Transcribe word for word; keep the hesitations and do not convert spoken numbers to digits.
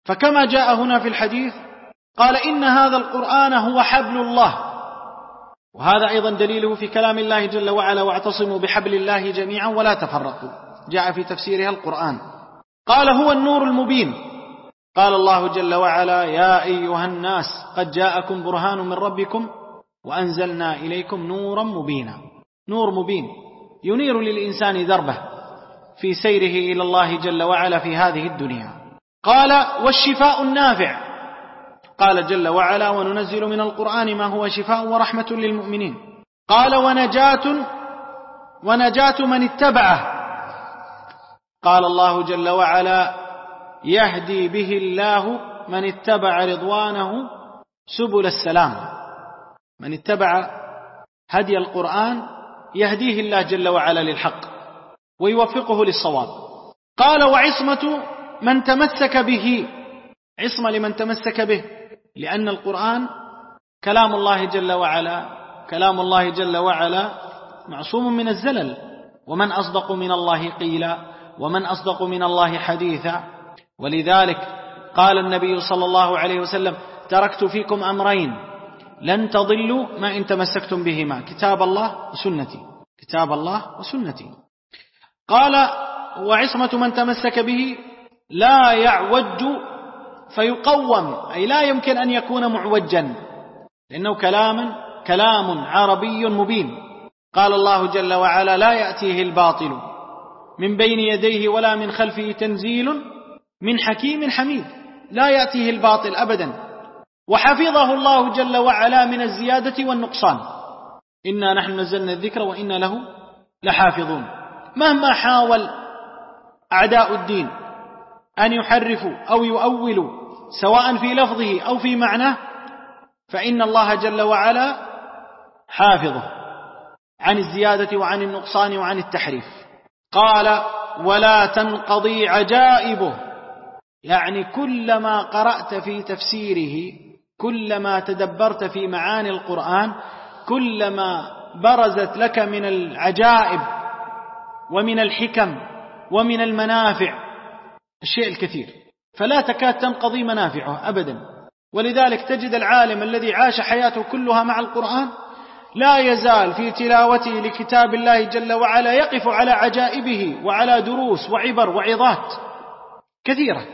فكما جاء هنا في الحديث قال إن هذا القرآن هو حبل الله، وهذا أيضا دليله في كلام الله جل وعلا: واعتصموا بحبل الله جميعا ولا تفرقوا، جاء في تفسيرها القرآن. قال هو النور المبين، قال الله جل وعلا: يا أيها الناس قد جاءكم برهان من ربكم وأنزلنا إليكم نورا مبينا. نور مبين ينير للإنسان دربه في سيره إلى الله جل وعلا في هذه الدنيا. قال والشفاء النافع، قال جل وعلا: وننزل من القرآن ما هو شفاء ورحمة للمؤمنين. قال ونجاة ونجاة من اتبعه، قال الله جل وعلا: يهدي به الله من اتبع رضوانه سبل السلام. من اتبع هدي القرآن يهديه الله جل وعلا للحق ويوفقه للصواب. قال وعصمة من تمسك به، عصمة لمن تمسك به، لأن القرآن كلام الله جل وعلا، كلام الله جل وعلا معصوم من الزلل، ومن أصدق من الله قيلا ومن أصدق من الله حديثا. ولذلك قال النبي صلى الله عليه وسلم: تركت فيكم أمرين لن تضلوا ما إن تمسكتم بهما، كتاب الله وسنتي، كتاب الله وسنتي. قال وعصمة من تمسك به لا يعوج فيقوم، أي لا يمكن أن يكون معوجا، لأنه كلام كلام عربي مبين. قال الله جل وعلا: لا يأتيه الباطل من بين يديه ولا من خلفه تنزيل من حكيم حميد. لا يأتيه الباطل أبدا، وحفظه الله جل وعلا من الزيادة والنقصان. إنا نحن نزلنا الذكر وإنا له لحافظون. مهما حاول أعداء الدين أن يحرفوا أو يؤولوا سواء في لفظه أو في معناه، فإن الله جل وعلا حافظه عن الزيادة وعن النقصان وعن التحريف. قال ولا تنقضي عجائبه، يعني كلما قرأت في تفسيره، كلما تدبرت في معاني القرآن، كلما برزت لك من العجائب ومن الحكم ومن المنافع الشيء الكثير، فلا تكاد تنقضي منافعه أبدا. ولذلك تجد العالم الذي عاش حياته كلها مع القرآن لا يزال في تلاوته لكتاب الله جل وعلا يقف على عجائبه وعلى دروس وعبر وعظات كثيرة.